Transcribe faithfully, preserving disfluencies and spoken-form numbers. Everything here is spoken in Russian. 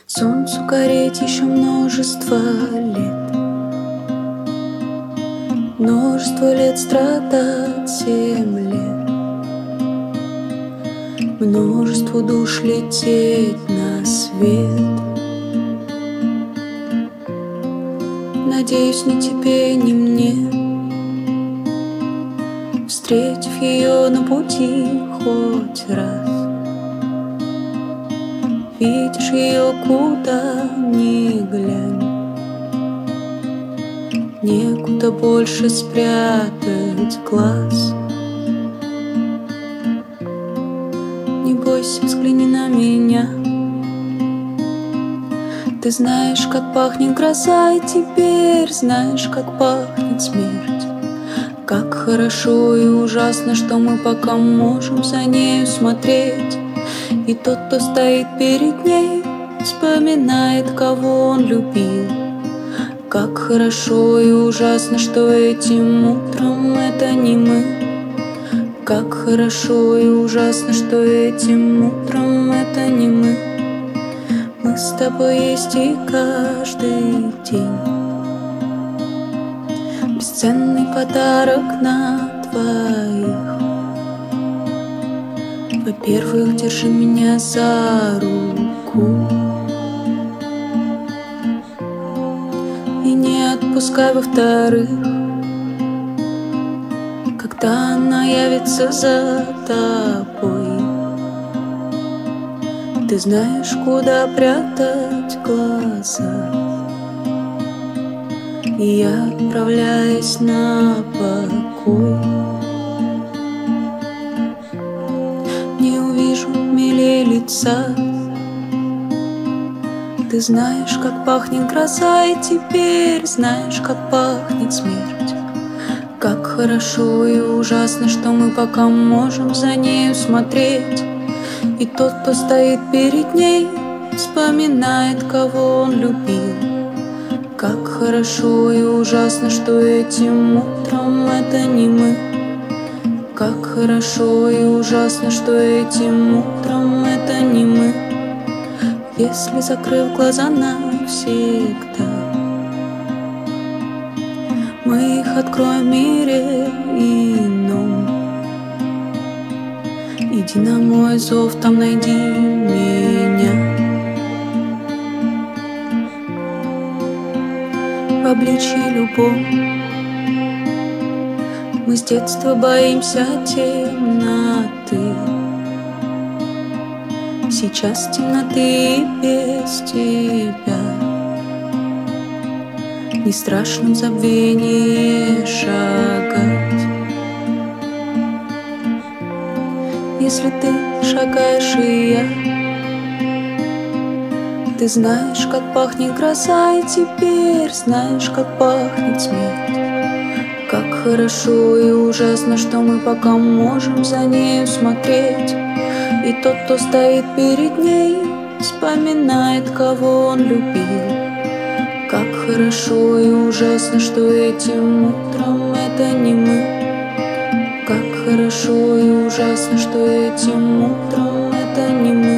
Солнцу гореть еще множество лет, множество лет страдать, семь лет, множество душ лететь на свет. Надеюсь, ни тебе, ни мне, встретив ее на пути хоть раз, видишь ее куда ни глянь, некуда больше спрятать глаз. Не бойся, взгляни на меня. Ты знаешь, как пахнет гроза, и теперь знаешь, как пахнет смерть. Как хорошо и ужасно, что мы пока можем за нею смотреть. И тот, кто стоит перед ней, вспоминает, кого он любил. Как хорошо и ужасно, что этим утром это не мы. Как хорошо и ужасно, что этим утром это не мы. Мы с тобой есть и каждый день. Бесценный подарок на двоих. Во-первых, держи меня за руку и не отпускай, во-вторых, когда она явится за тобой. Ты знаешь, куда прятать глаза, и я отправляюсь на покой. Не увижу милее лица. Ты знаешь, как пахнет гроза, и теперь знаешь, как пахнет смерть. Как хорошо и ужасно, что мы пока можем за нею смотреть. И тот, кто стоит перед ней, вспоминает, кого он любил. Как хорошо и ужасно, что этим утром это не мы. Как хорошо и ужасно, что этим утром это не мы. Если, закрыв глаза навсегда, мы их откроем в мире ином. Иди на мой зов, там найди меня. В обличье любовь мы с детства боимся темноты. Сейчас темноты и без тебя. Не страшно в забвении шагать. Если ты шагаешь и я, ты знаешь, как пахнет гроза, и теперь знаешь, как пахнет смерть. Как хорошо и ужасно, что мы пока можем за нею смотреть. И тот, кто стоит перед ней, вспоминает, кого он любил. Как хорошо и ужасно, что этим утром это не мы. Как хорошо и ужасно, что этим утром это не мы.